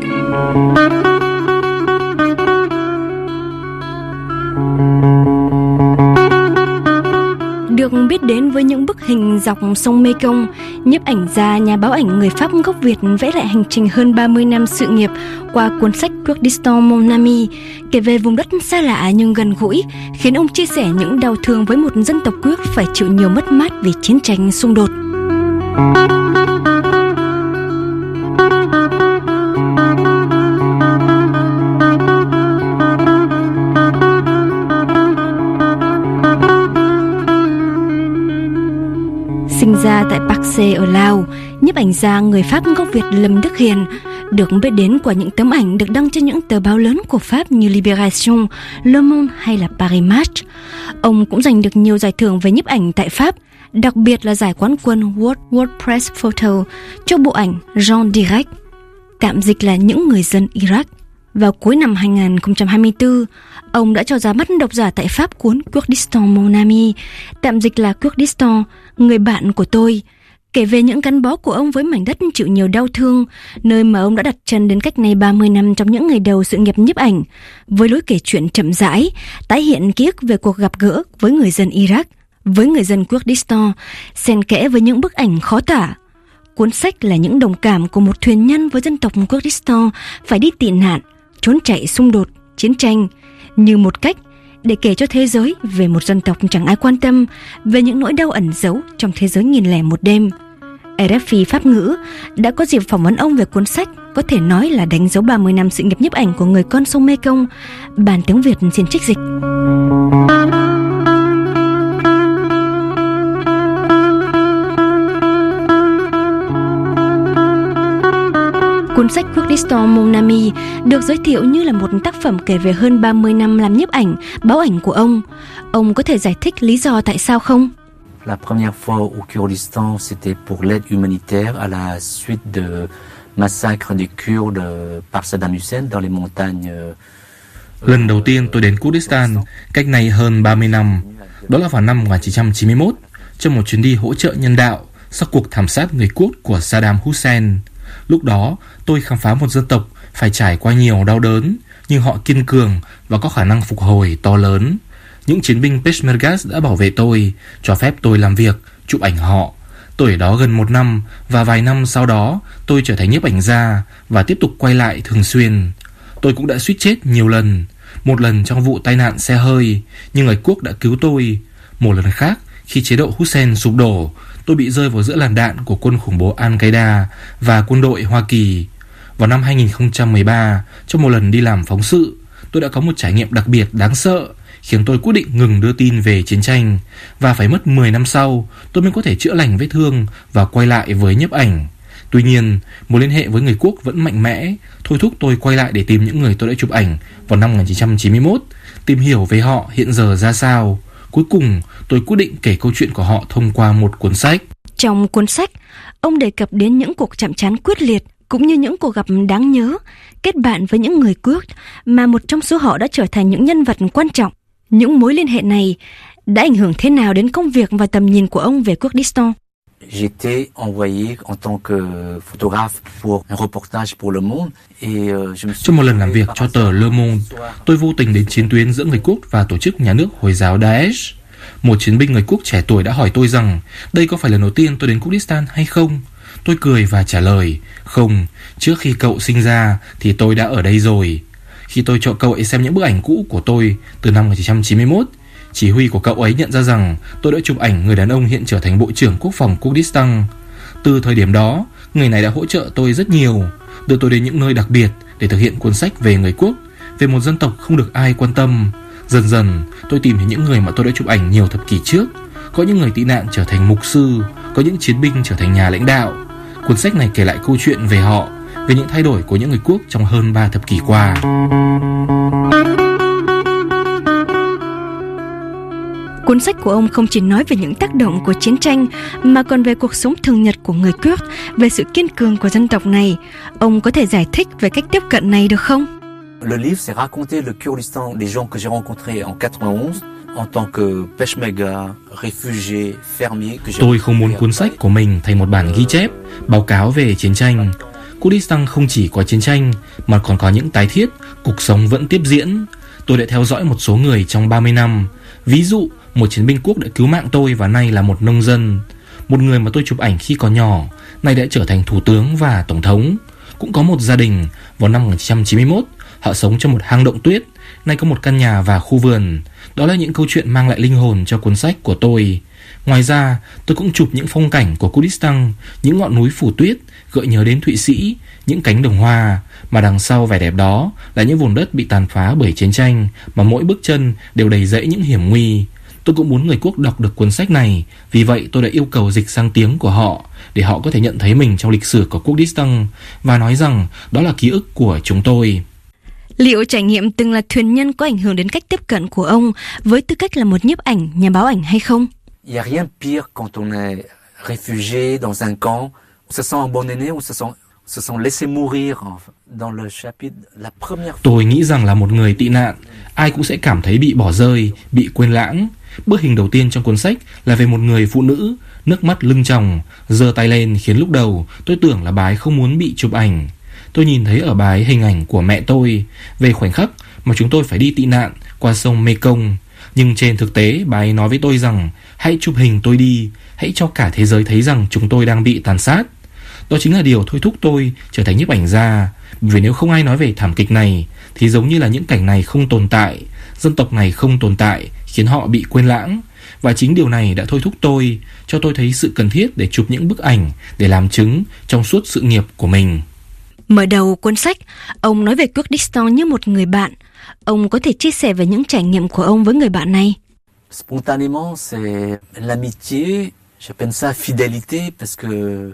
Speaker 9: Được biết đến với những bức hình dọc sông Mekong, nhiếp ảnh gia, nhà báo ảnh người Pháp gốc Việt vẽ lại hành trình hơn 30 năm sự nghiệp qua cuốn sách Kurdistan Mon Ami, kể về vùng đất xa lạ nhưng gần gũi, khiến ông chia sẻ những đau thương với một dân tộc Kurd phải chịu nhiều mất mát vì chiến tranh xung đột. Sinh ra tại Park Se ở Lào, nhiếp ảnh gia người Pháp gốc Việt Lâm Đức Hiền được biết đến qua những tấm ảnh được đăng trên những tờ báo lớn của Pháp như Libération, Le Monde hay là Paris Match. Ông cũng giành được nhiều giải thưởng về nhiếp ảnh tại Pháp, đặc biệt là giải quán quân World Press Photo cho bộ ảnh Jean d'Irak, tạm dịch là những người dân Iraq. Vào cuối năm 2024, ông đã cho ra mắt độc giả tại Pháp cuốn Kurdistan Mon Ami, tạm dịch là Kurdistan, người bạn của tôi, kể về những gắn bó của ông với mảnh đất chịu nhiều đau thương, nơi mà ông đã đặt chân đến cách nay 30 năm trong những ngày đầu sự nghiệp nhiếp ảnh, với lối kể chuyện chậm rãi, tái hiện ký ức về cuộc gặp gỡ với người dân Iraq, với người dân Kurdistan, xen kẽ với những bức ảnh khó tả. Cuốn sách là những đồng cảm của một thuyền nhân với dân tộc Kurdistan phải đi tị nạn, trốn chạy xung đột, chiến tranh, như một cách để kể cho thế giới về một dân tộc chẳng ai quan tâm, về những nỗi đau ẩn giấu trong thế giới 1001 đêm. RFI Pháp ngữ đã có dịp phỏng vấn ông về cuốn sách có thể nói là đánh dấu 30 năm sự nghiệp nhiếp ảnh của người con sông Mekong. Bản tiếng Việt xin trích dịch. Cuốn sách Kurdistan Mon Ami được giới thiệu như là một tác phẩm kể về hơn 30 năm làm nhiếp ảnh, báo ảnh của ông. Ông có thể giải thích lý do tại sao không?
Speaker 10: La première fois au Kurdistan, c'était pour l'aide humanitaire à la suite massacre des Kurdes par Saddam Hussein dans les montagnes.
Speaker 1: Lần đầu tiên tôi đến Kurdistan cách nay hơn 30 năm, đó là vào năm 1991 trong một chuyến đi hỗ trợ nhân đạo sau cuộc thảm sát người Kurd của Saddam Hussein. Lúc đó tôi khám phá một dân tộc phải trải qua nhiều đau đớn, nhưng họ kiên cường và có khả năng phục hồi to lớn. Những chiến binh Peshmergas đã bảo vệ tôi, cho phép tôi làm việc, chụp ảnh họ. Tôi ở đó gần 1 năm và vài năm sau đó tôi trở thành nhiếp ảnh gia và tiếp tục quay lại thường xuyên. Tôi cũng đã suýt chết nhiều lần. Một lần trong vụ tai nạn xe hơi, nhưng người Quốc đã cứu tôi. Một lần khác, khi chế độ Hussein sụp đổ, tôi bị rơi vào giữa làn đạn của quân khủng bố Al-Qaeda và quân đội Hoa Kỳ. Vào năm 2013, trong một lần đi làm phóng sự, tôi đã có một trải nghiệm đặc biệt đáng sợ, khiến tôi quyết định ngừng đưa tin về chiến tranh. Và phải mất 10 năm sau, tôi mới có thể chữa lành vết thương và quay lại với nhiếp ảnh. Tuy nhiên, mối liên hệ với người Quốc vẫn mạnh mẽ, thôi thúc tôi quay lại để tìm những người tôi đã chụp ảnh vào năm 1991, tìm hiểu về họ hiện giờ ra sao. Cuối cùng, tôi quyết định kể câu chuyện của họ thông qua một cuốn sách.
Speaker 9: Trong cuốn sách, ông đề cập đến những cuộc chạm trán quyết liệt cũng như những cuộc gặp đáng nhớ, kết bạn với những người Kurd mà một trong số họ đã trở thành những nhân vật quan trọng. Những mối liên hệ này đã ảnh hưởng thế nào đến công việc và tầm nhìn của ông về Kurdistan?
Speaker 10: J'étais envoyé en tant que photographe pour un reportage pour Le Monde et
Speaker 1: trong một lần làm việc cho tờ Le Monde, tôi vô tình đến chiến tuyến giữa người Kurd và tổ chức nhà nước Hồi giáo Daesh. Một chiến binh người Kurd trẻ tuổi đã hỏi tôi rằng đây có phải lần đầu tiên tôi đến Kurdistan hay không? Tôi cười và trả lời, không, trước khi cậu sinh ra thì tôi đã ở đây rồi. Khi tôi cho cậu ấy xem những bức ảnh cũ của tôi từ năm 1991, chỉ huy của cậu ấy nhận ra rằng tôi đã chụp ảnh người đàn ông hiện trở thành Bộ trưởng Quốc phòng Kurdistan. Từ thời điểm đó, người này đã hỗ trợ tôi rất nhiều, đưa tôi đến những nơi đặc biệt để thực hiện cuốn sách về người Kurd, về một dân tộc không được ai quan tâm. Dần dần, tôi tìm thấy những người mà tôi đã chụp ảnh nhiều thập kỷ trước. Có những người tị nạn trở thành mục sư, có những chiến binh trở thành nhà lãnh đạo. Cuốn sách này kể lại câu chuyện về họ, về những thay đổi của những người Kurd trong hơn 3 thập kỷ qua.
Speaker 9: Cuốn sách của ông không chỉ nói về những tác động của chiến tranh mà còn về cuộc sống thường nhật của người Kurd, về sự kiên cường của dân tộc này. Ông có thể giải thích về cách tiếp cận này được không?
Speaker 10: Le livre c'est raconter le Kurdistan des gens que j'ai rencontrés en 91 en tant que Peshmerga, réfugiés, fermiers que j'ai.
Speaker 1: Tôi không muốn cuốn sách của mình thành một bản ghi chép, báo cáo về chiến tranh. Kurdistan không chỉ có chiến tranh mà còn có những tái thiết, cuộc sống vẫn tiếp diễn. Tôi đã theo dõi một số người trong 30 năm. Ví dụ, một chiến binh Quốc đã cứu mạng tôi và nay là một nông dân. Một người mà tôi chụp ảnh khi còn nhỏ, nay đã trở thành thủ tướng và tổng thống. Cũng có một gia đình, vào năm 1991, họ sống trong một hang động tuyết, nay có một căn nhà và khu vườn. Đó là những câu chuyện mang lại linh hồn cho cuốn sách của tôi. Ngoài ra, tôi cũng chụp những phong cảnh của Kurdistan, những ngọn núi phủ tuyết, gợi nhớ đến Thụy Sĩ, những cánh đồng hoa, mà đằng sau vẻ đẹp đó là những vùng đất bị tàn phá bởi chiến tranh, mà mỗi bước chân đều đầy rẫy những hiểm nguy. Tôi cũng muốn người Quốc đọc được cuốn sách này, vì vậy tôi đã yêu cầu dịch sang tiếng của họ, để họ có thể nhận thấy mình trong lịch sử của Kurdistan, và nói rằng đó là ký ức của chúng tôi.
Speaker 9: Liệu trải nghiệm từng là thuyền nhân có ảnh hưởng đến cách tiếp cận của ông với tư cách là một nhiếp ảnh, nhà báo ảnh hay không?
Speaker 10: Il y a rien pire quand on est réfugié dans un camp, on se sent abandonné, on se sent laissé mourir. Dans le chapitre la première.
Speaker 1: Tôi nghĩ rằng là một người tị nạn, ai cũng sẽ cảm thấy bị bỏ rơi, bị quên lãng. Bức hình đầu tiên trong cuốn sách là về một người phụ nữ, nước mắt lưng tròng, giơ tay lên khiến lúc đầu tôi tưởng là bà ấy không muốn bị chụp ảnh. Tôi nhìn thấy ở bà ấy hình ảnh của mẹ tôi, về khoảnh khắc mà chúng tôi phải đi tị nạn qua sông Mekong. Nhưng trên thực tế bà ấy nói với tôi rằng hãy chụp hình tôi đi, hãy cho cả thế giới thấy rằng chúng tôi đang bị tàn sát. Đó chính là điều thôi thúc tôi trở thành nhiếp ảnh gia. Vì nếu không ai nói về thảm kịch này thì giống như là những cảnh này không tồn tại, dân tộc này không tồn tại, khiến họ bị quên lãng. Và chính điều này đã thôi thúc tôi, cho tôi thấy sự cần thiết để chụp những bức ảnh để làm chứng trong suốt sự nghiệp của mình.
Speaker 9: Mở đầu cuốn sách, ông nói về Kurdistan như một người bạn. Ông có thể chia sẻ về những trải nghiệm của ông với người bạn này?
Speaker 10: Spontanément, c'est l'amitié, j'appelle ça fidélité parce que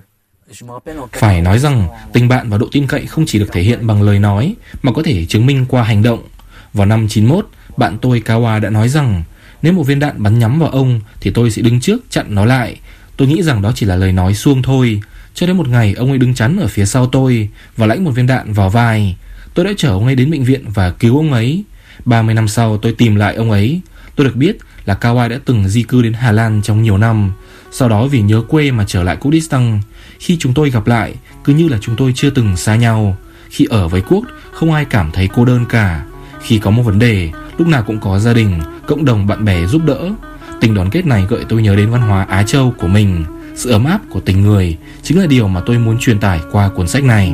Speaker 1: phải nói rằng tình bạn và độ tin cậy không chỉ được thể hiện bằng lời nói mà có thể chứng minh qua hành động. Vào năm 91, bạn tôi Kawa đã nói rằng nếu một viên đạn bắn nhắm vào ông thì tôi sẽ đứng trước chặn nó lại. Tôi nghĩ rằng đó chỉ là lời nói suông thôi, Cho đến một ngày ông ấy đứng chắn ở phía sau tôi và lãnh một viên đạn vào vai. Tôi đã chở ông ấy đến bệnh viện và cứu ông ấy. 30 năm sau tôi tìm lại ông ấy. Tôi được biết là Kawai đã từng di cư đến Hà Lan trong nhiều năm, sau đó vì nhớ quê mà trở lại Kurdistan. Khi chúng tôi gặp lại, cứ như là chúng tôi chưa từng xa nhau. Khi ở với Quốc, không ai cảm thấy cô đơn cả. Khi có một vấn đề, lúc nào cũng có gia đình, cộng đồng bạn bè giúp đỡ. Tình đoàn kết này gợi tôi nhớ đến văn hóa Á Châu của mình. Sự ấm áp của tình người chính là điều mà tôi muốn truyền tải qua cuốn sách này.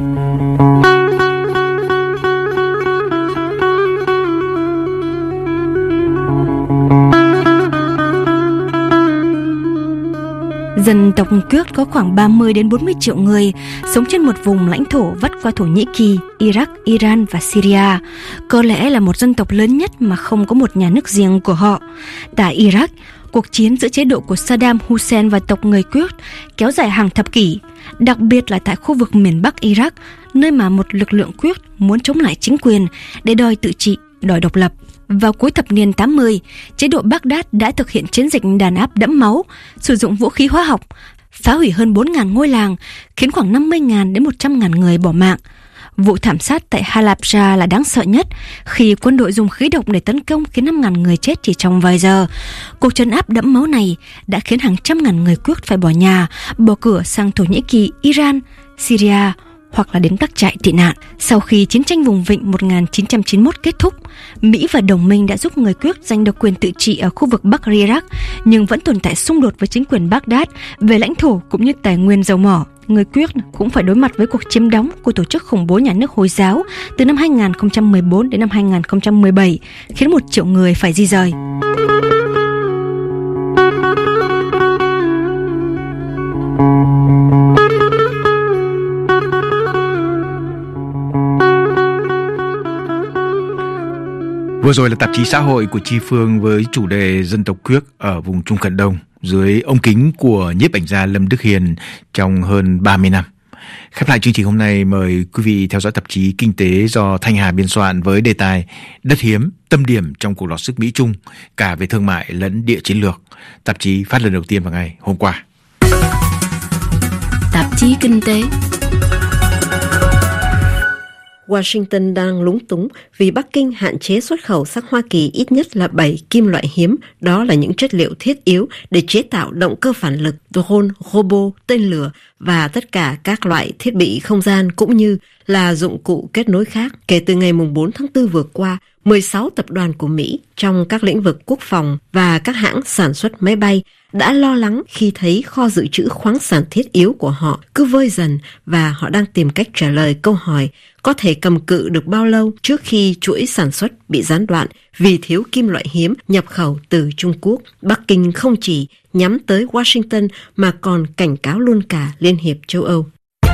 Speaker 9: Dân tộc Kurd có khoảng 30 đến 40 triệu người, sống trên một vùng lãnh thổ vắt qua Thổ Nhĩ Kỳ, Iraq, Iran và Syria. Có lẽ là một dân tộc lớn nhất mà không có một nhà nước riêng của họ. Tại Iraq, cuộc chiến giữa chế độ của Saddam Hussein và tộc người Kurd kéo dài hàng thập kỷ, đặc biệt là tại khu vực miền Bắc Iraq, nơi mà một lực lượng Kurd muốn chống lại chính quyền để đòi tự trị, đòi độc lập. Vào cuối thập niên 80, chế độ Baghdad đã thực hiện chiến dịch đàn áp đẫm máu, sử dụng vũ khí hóa học, phá hủy hơn 4.000 ngôi làng, khiến khoảng 50.000 đến 100.000 người bỏ mạng. Vụ thảm sát tại Halabja là đáng sợ nhất, khi quân đội dùng khí độc để tấn công khiến 5.000 người chết chỉ trong vài giờ. Cuộc trấn áp đẫm máu này đã khiến hàng trăm ngàn người Kurd phải bỏ nhà, bỏ cửa sang Thổ Nhĩ Kỳ, Iran, Syria hoặc là đến các trại tị nạn. Sau khi chiến tranh vùng vịnh 1991 kết thúc, Mỹ và đồng minh đã giúp người Kurd giành được quyền tự trị ở khu vực Bắc Iraq, nhưng vẫn tồn tại xung đột với chính quyền Baghdad về lãnh thổ cũng như tài nguyên dầu mỏ. Người Kurd cũng phải đối mặt với cuộc chiếm đóng của tổ chức khủng bố nhà nước Hồi giáo từ năm 2014 đến năm 2017, khiến 1 triệu người phải di rời.
Speaker 2: Vừa rồi là tạp chí xã hội của Chi Phương với chủ đề dân tộc Kurd ở vùng Trung Cận Đông dưới ống kính của nhiếp ảnh gia Lâm Đức Hiền trong hơn 30 năm. Khép lại chương trình hôm nay, mời quý vị theo dõi tạp chí Kinh tế do Thanh Hà biên soạn với đề tài Đất hiếm, tâm điểm trong cuộc đọ sức Mỹ-Trung, cả về thương mại lẫn địa chiến lược. Tạp chí phát lần đầu tiên vào ngày hôm qua.
Speaker 5: Tạp chí Kinh tế.
Speaker 11: Washington đang lúng túng vì Bắc Kinh hạn chế xuất khẩu sang Hoa Kỳ ít nhất là 7 kim loại hiếm, đó là những chất liệu thiết yếu để chế tạo động cơ phản lực, drone, robot, tên lửa và tất cả các loại thiết bị không gian cũng như là dụng cụ kết nối khác. Kể từ ngày 4 tháng 4 vừa qua, 16 tập đoàn của Mỹ trong các lĩnh vực quốc phòng và các hãng sản xuất máy bay đã lo lắng khi thấy kho dự trữ khoáng sản thiết yếu của họ cứ vơi dần và họ đang tìm cách trả lời câu hỏi có thể cầm cự được bao lâu trước khi chuỗi sản xuất bị gián đoạn vì thiếu kim loại hiếm nhập khẩu từ Trung Quốc. Bắc Kinh không chỉ nhắm tới Washington mà còn cảnh cáo luôn cả Liên hiệp châu Âu.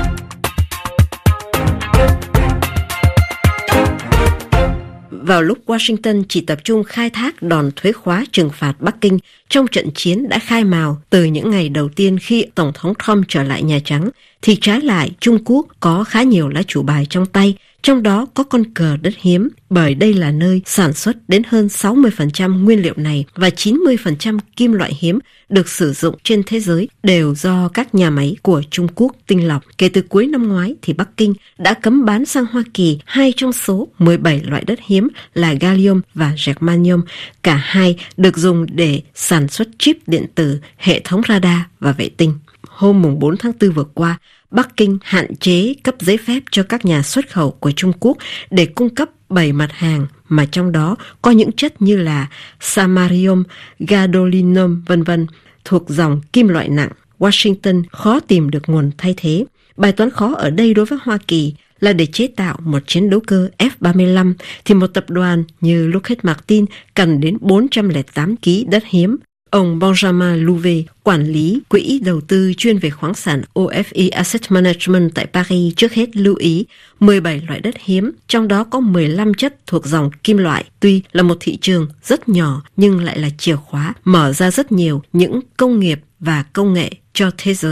Speaker 11: Vào lúc Washington chỉ tập trung khai thác đòn thuế khóa trừng phạt Bắc Kinh trong trận chiến đã khai mào từ những ngày đầu tiên khi Tổng thống Trump trở lại Nhà Trắng, thì trái lại Trung Quốc có khá nhiều lá chủ bài trong tay, trong đó có con cờ đất hiếm, bởi đây là nơi sản xuất đến hơn 60% nguyên liệu này và 90% kim loại hiếm được sử dụng trên thế giới đều do các nhà máy của Trung Quốc tinh lọc. Kể từ cuối năm ngoái thì Bắc Kinh đã cấm bán sang Hoa Kỳ 2 trong số 17 loại đất hiếm là gallium và germanium. Cả hai được dùng để sản xuất chip điện tử, hệ thống radar và vệ tinh. Hôm 4 tháng 4 vừa qua, Bắc Kinh hạn chế cấp giấy phép cho các nhà xuất khẩu của Trung Quốc để cung cấp 7 mặt hàng mà trong đó có những chất như là samarium, gadolinium v.v. thuộc dòng kim loại nặng. Washington khó tìm được nguồn thay thế. Bài toán khó ở đây đối với Hoa Kỳ là để chế tạo một chiến đấu cơ F-35 thì một tập đoàn như Lockheed Martin cần đến 408 kg đất hiếm. Ông Benjamin Louvet, quản lý quỹ đầu tư chuyên về khoáng sản OFE Asset Management tại Paris, trước hết lưu ý 17 loại đất hiếm, trong đó có 15 chất thuộc dòng kim loại. Tuy là một thị trường rất nhỏ nhưng lại là chìa khóa mở ra rất nhiều những công nghiệp và công nghệ cho thế giới.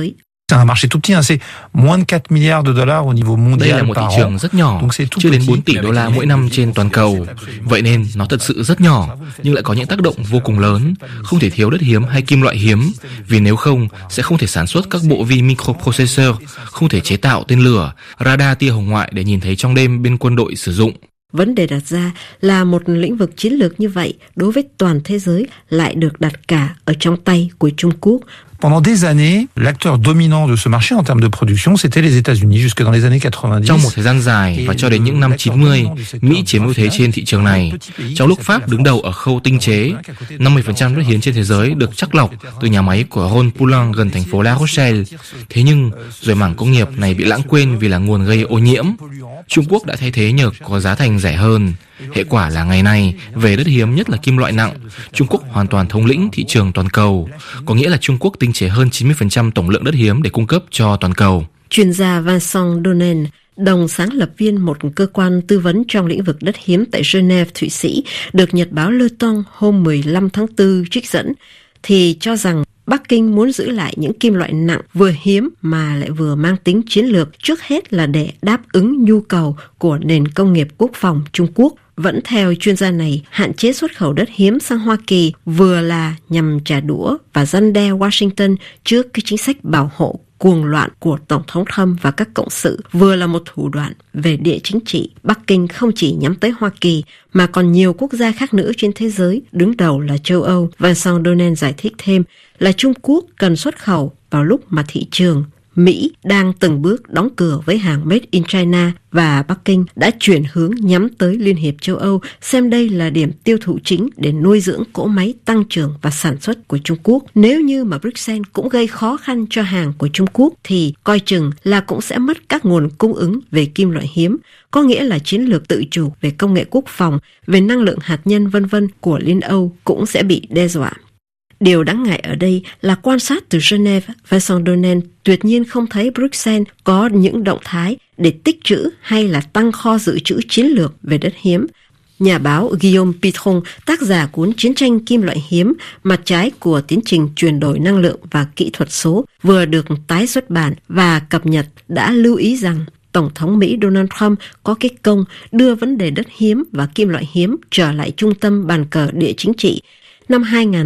Speaker 6: C'est un marché tout petit, c'est moins de 4 milliards de dollars au niveau mondial.
Speaker 1: Đây là một thị trường rất nhỏ, chưa đến 4 tỷ đô la mỗi năm trên toàn cầu. Vậy nên nó thật sự rất nhỏ, nhưng lại có những tác động vô cùng lớn. Không thể thiếu đất hiếm hay kim loại hiếm, vì nếu không sẽ không thể sản xuất các bộ vi microprocessor, không thể chế tạo tên lửa, radar tia hồng ngoại để nhìn thấy trong đêm bên quân đội sử dụng.
Speaker 11: Vấn đề đặt ra là một lĩnh vực chiến lược như vậy đối với toàn thế giới lại được đặt cả ở trong tay của Trung Quốc.
Speaker 6: Pendant des années, l'acteur dominant de ce marché en termes de production, c'était les États-Unis jusque dans les années 90.
Speaker 1: Trong một thời gian dài và cho đến những năm 90, Mỹ chiếm ưu thế trên thị trường này. Trong lúc Pháp đứng đầu ở khâu tinh chế, 50% đất hiếm trên thế giới được chắt lọc từ nhà máy của Rhône-Poulenc gần thành phố La Rochelle. Thế nhưng, rồi mảng công nghiệp này bị lãng quên vì là nguồn gây ô nhiễm. Trung Quốc đã thay thế nhờ có giá thành rẻ hơn. Hệ quả là ngày nay, về đất hiếm nhất là kim loại nặng, Trung Quốc hoàn toàn thống lĩnh thị trường toàn cầu. Có nghĩa là Trung Quốc tinh chế hơn 90% tổng lượng đất hiếm để cung cấp cho toàn cầu.
Speaker 11: Chuyên gia Vincent Donen, đồng sáng lập viên một cơ quan tư vấn trong lĩnh vực đất hiếm tại Geneva, Thụy Sĩ, được nhật báo Le Temps hôm 15 tháng 4 trích dẫn, thì cho rằng Bắc Kinh muốn giữ lại những kim loại nặng vừa hiếm mà lại vừa mang tính chiến lược, trước hết là để đáp ứng nhu cầu của nền công nghiệp quốc phòng Trung Quốc. Vẫn theo chuyên gia này, hạn chế xuất khẩu đất hiếm sang Hoa Kỳ vừa là nhằm trả đũa và răn đe Washington trước cái chính sách bảo hộ cuồng loạn của Tổng thống Trump và các cộng sự, vừa là một thủ đoạn về địa chính trị. Bắc Kinh không chỉ nhắm tới Hoa Kỳ mà còn nhiều quốc gia khác nữa trên thế giới, đứng đầu là châu Âu. Vincent Donen giải thích thêm là Trung Quốc cần xuất khẩu vào lúc mà thị trường Mỹ đang từng bước đóng cửa với hàng Made in China, và Bắc Kinh đã chuyển hướng nhắm tới Liên hiệp châu Âu, xem đây là điểm tiêu thụ chính để nuôi dưỡng cỗ máy tăng trưởng và sản xuất của Trung Quốc. Nếu như mà Bruxelles cũng gây khó khăn cho hàng của Trung Quốc thì coi chừng là cũng sẽ mất các nguồn cung ứng về kim loại hiếm, có nghĩa là chiến lược tự chủ về công nghệ quốc phòng, về năng lượng hạt nhân v.v. của Liên Âu cũng sẽ bị đe dọa. Điều đáng ngại ở đây là quan sát từ Geneva, Vincent Donen tuyệt nhiên không thấy Bruxelles có những động thái để tích trữ hay là tăng kho dự trữ chiến lược về đất hiếm. Nhà báo Guillaume Pitron, tác giả cuốn Chiến tranh kim loại hiếm, mặt trái của tiến trình chuyển đổi năng lượng và kỹ thuật số, vừa được tái xuất bản và cập nhật, đã lưu ý rằng Tổng thống Mỹ Donald Trump có cái công đưa vấn đề đất hiếm và kim loại hiếm trở lại trung tâm bàn cờ địa chính trị. Năm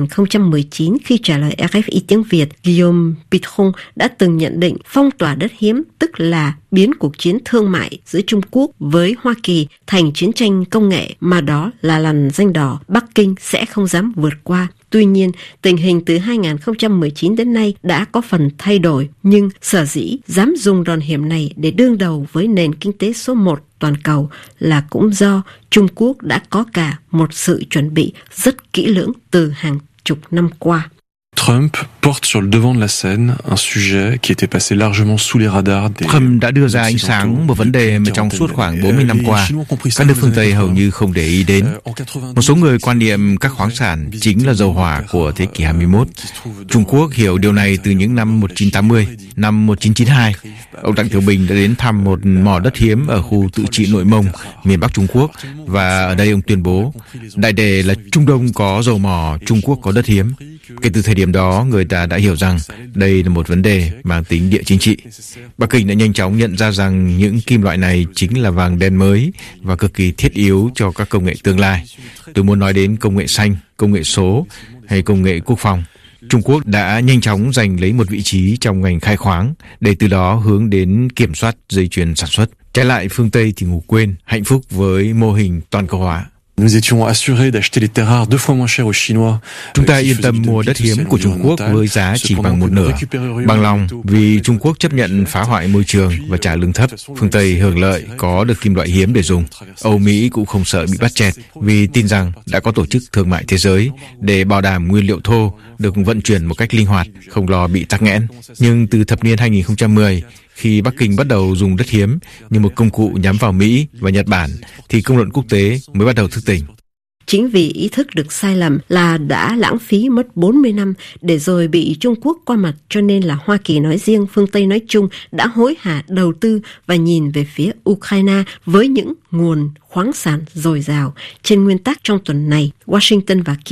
Speaker 11: 2019, khi trả lời RFI tiếng Việt, Guillaume Pitron đã từng nhận định phong tỏa đất hiếm, tức là biến cuộc chiến thương mại giữa Trung Quốc với Hoa Kỳ thành chiến tranh công nghệ, mà đó là lằn ranh đỏ Bắc Kinh sẽ không dám vượt qua. Tuy nhiên, tình hình từ 2019 đến nay đã có phần thay đổi, nhưng sở dĩ dám dùng đòn hiểm này để đương đầu với nền kinh tế số 1 toàn cầu là cũng do Trung Quốc đã có cả một sự chuẩn bị rất kỹ lưỡng từ hàng chục năm qua.
Speaker 12: Trump porte sur le devant de la scène un sujet qui était passé largement sous les radars des...
Speaker 2: Trump đã đưa ra ánh sáng một vấn đề mà trong suốt khoảng 40 năm qua, các nước phương Tây hầu như không để ý đến. Một số người quan niệm các khoáng sản chính là dầu hỏa của thế kỷ 21. Trung Quốc hiểu điều này từ những năm 1980, năm 1992. Ông Đặng Tiểu Bình đã đến thăm một mỏ đất hiếm ở khu tự trị Nội Mông, miền Bắc Trung Quốc, và ở đây ông tuyên bố, đại đề là Trung Đông có dầu mỏ, Trung Quốc có đất hiếm. Kể từ thời điểm đó, người ta đã hiểu rằng đây là một vấn đề mang tính địa chính trị. Bắc Kinh đã nhanh chóng nhận ra rằng những kim loại này chính là vàng đen mới và cực kỳ thiết yếu cho các công nghệ tương lai. Tôi muốn nói đến công nghệ xanh, công nghệ số hay công nghệ quốc phòng. Trung Quốc đã nhanh chóng giành lấy một vị trí trong ngành khai khoáng để từ đó hướng đến kiểm soát dây chuyền sản xuất. Trái lại, phương Tây thì ngủ quên, hạnh phúc với mô hình toàn cầu hóa.
Speaker 12: Nous étions assurés d'acheter les terres rares 2 fois moins cher aux Chinois.
Speaker 2: Chúng ta yên tâm mua đất hiếm của Trung Quốc với giá chỉ bằng một nửa. Bằng lòng vì Trung Quốc chấp nhận phá hoại môi trường và trả lương thấp. Phương Tây hưởng lợi có được kim loại hiếm để dùng. Âu Mỹ cũng không sợ bị bắt chẹt vì tin rằng đã có tổ chức thương mại thế giới để bảo đảm nguyên liệu thô được vận chuyển một cách linh hoạt, không lo bị tắc nghẽn. Nhưng từ thập niên 2010, khi Bắc Kinh bắt đầu dùng đất hiếm như một công cụ nhắm vào Mỹ và Nhật Bản, thì công luận quốc tế mới bắt đầu thức tỉnh.
Speaker 11: Chính vì ý thức được sai lầm là đã lãng phí mất 40 năm để rồi bị Trung Quốc qua mặt, cho nên là Hoa Kỳ nói riêng, phương Tây nói chung đã hối hả đầu tư và nhìn về phía Ukraine với những nguồn khoáng sản dồi dào. Trên nguyên tắc, trong tuần này, Washington và Kiev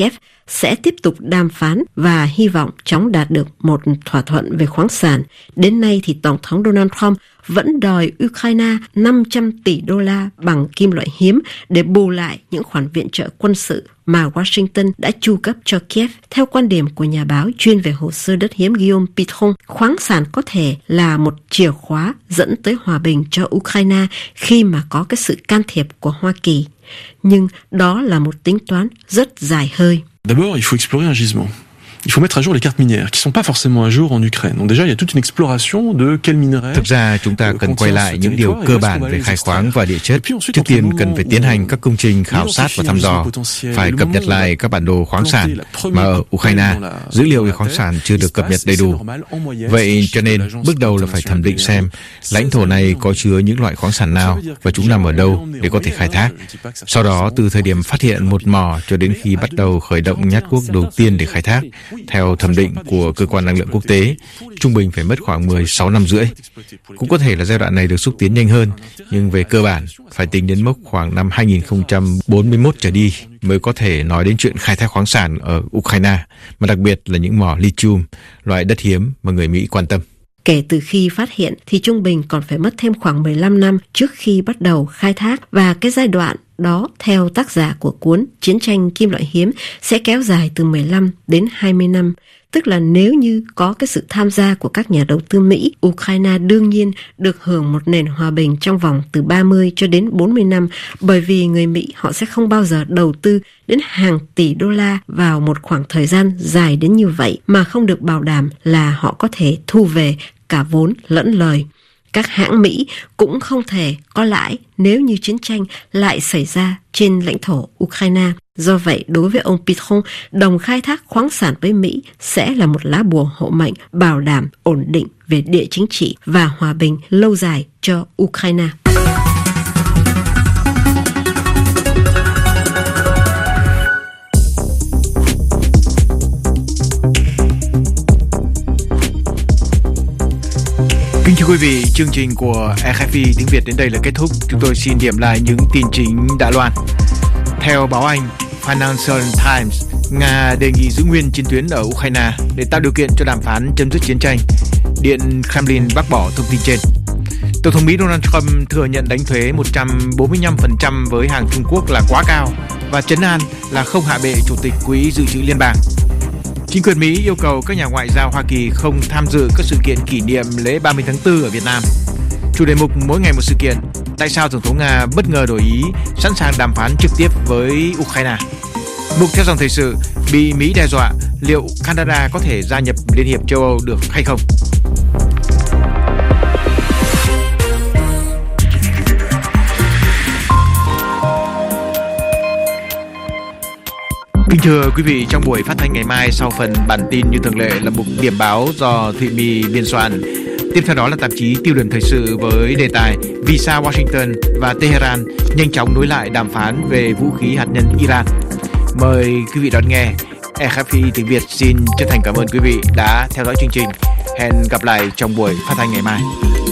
Speaker 11: sẽ tiếp tục đàm phán và hy vọng chóng đạt được một thỏa thuận về khoáng sản. Đến nay thì Tổng thống Donald Trump vẫn đòi Ukraine 500 tỷ đô la bằng kim loại hiếm để bù lại những khoản viện trợ quân sự mà Washington đã chu cấp cho Kiev. Theo quan điểm của nhà báo chuyên về hồ sơ đất hiếm Guillaume Pitron, khoáng sản có thể là một chìa khóa dẫn tới hòa bình cho Ukraine khi mà có cái sự can thiệp của Hoa Kỳ. Nhưng đó là một tính toán rất dài hơi.
Speaker 12: D'abord, il faut explorer un gisement. Il faut mettre à jour les cartes minières qui sont pas forcément à jour en Ukraine. Donc déjà, il y a toute une exploration de quel minerai.
Speaker 2: Thực ra chúng ta cần quay lại những điều cơ bản về khai khoáng và địa chất. Trước tiên cần phải tiến hành các công trình khảo sát và thăm dò. Phải cập nhật lại các bản đồ khoáng sản mà ở Ukraine dữ liệu về khoáng sản chưa được cập nhật đầy đủ. Vậy cho nên bước đầu là phải thẩm định xem lãnh thổ này có chứa những loại khoáng sản nào và chúng nằm ở đâu để có thể khai thác. Sau đó từ thời điểm phát hiện một mỏ cho đến khi bắt đầu khởi động nhát cuốc đầu tiên để khai thác, theo thẩm định của Cơ quan Năng lượng Quốc tế, trung bình phải mất khoảng 16 năm rưỡi. Cũng có thể là giai đoạn này được xúc tiến nhanh hơn, nhưng về cơ bản phải tính đến mốc khoảng năm 2041 trở đi mới có thể nói đến chuyện khai thác khoáng sản ở Ukraine, mà đặc biệt là những mỏ lithium, loại đất hiếm mà người Mỹ quan tâm.
Speaker 11: Kể từ khi phát hiện thì trung bình còn phải mất thêm khoảng 15 năm trước khi bắt đầu khai thác, và cái giai đoạn đó theo tác giả của cuốn Chiến tranh kim loại hiếm sẽ kéo dài từ 15 đến 20 năm. Tức là nếu như có cái sự tham gia của các nhà đầu tư Mỹ, Ukraine đương nhiên được hưởng một nền hòa bình trong vòng từ 30 cho đến 40 năm, bởi vì người Mỹ họ sẽ không bao giờ đầu tư đến hàng tỷ đô la vào một khoảng thời gian dài đến như vậy mà không được bảo đảm là họ có thể thu về cả vốn lẫn lời. Các hãng Mỹ cũng không thể có lãi nếu như chiến tranh lại xảy ra trên lãnh thổ Ukraine. Do vậy, đối với ông Pitron, đồng khai thác khoáng sản với Mỹ sẽ là một lá bùa hộ mệnh bảo đảm ổn định về địa chính trị và hòa bình lâu dài cho Ukraine.
Speaker 2: Kính thưa quý vị, chương trình của RFI tiếng Việt đến đây là kết thúc. Chúng tôi xin điểm lại những tin chính đã loan. Theo báo Anh Financial Times, Nga đề nghị giữ nguyên chiến tuyến ở Ukraine để tạo điều kiện cho đàm phán chấm dứt chiến tranh. Điện Kremlin bác bỏ thông tin trên. Tổng thống Mỹ Donald Trump thừa nhận đánh thuế 145% với hàng Trung Quốc là quá cao và trấn an là không hạ bệ Chủ tịch Quỹ Dự trữ Liên bang. Chính quyền Mỹ yêu cầu các nhà ngoại giao Hoa Kỳ không tham dự các sự kiện kỷ niệm lễ 30 tháng 4 ở Việt Nam. Chủ đề mục Mỗi ngày một sự kiện: tại sao Tổng thống Nga bất ngờ đổi ý, sẵn sàng đàm phán trực tiếp với Ukraine. Mục Theo dòng thời sự: bị Mỹ đe dọa, liệu Canada có thể gia nhập Liên hiệp châu Âu được hay không? Kính thưa quý vị, trong buổi phát thanh ngày mai, sau phần bản tin như thường lệ là mục điểm báo do Thụy My biên soạn. Tiếp theo đó là tạp chí Tiêu điểm thời sự với đề tài vì sao Washington và Tehran nhanh chóng nối lại đàm phán về vũ khí hạt nhân Iran. Mời quý vị đón nghe. RFI tiếng Việt xin chân thành cảm ơn quý vị đã theo dõi chương trình. Hẹn gặp lại trong buổi phát thanh ngày mai.